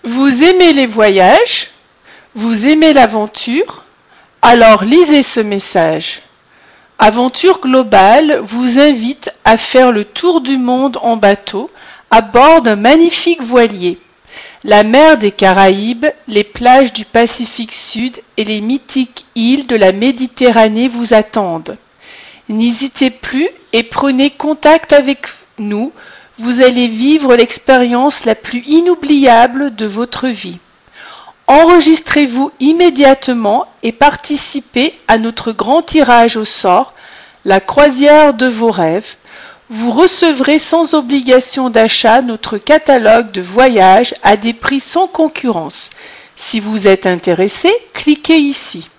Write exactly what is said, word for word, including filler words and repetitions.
Vous aimez les voyages? Vous aimez l'aventure? Alors lisez ce message. Aventure Globale vous invite à faire le tour du monde en bateau à bord d'un magnifique voilier. La mer des Caraïbes, les plages du Pacifique Sud et les mythiques îles de la Méditerranée vous attendent. N'hésitez plus et prenez contact avec nous, vous allez vivre l'expérience la plus inoubliable de votre vie. Enregistrez-vous immédiatement et participez à notre grand tirage au sort, la croisière de vos rêves. Vous recevrez sans obligation d'achat notre catalogue de voyages à des prix sans concurrence. Si vous êtes intéressé, cliquez ici.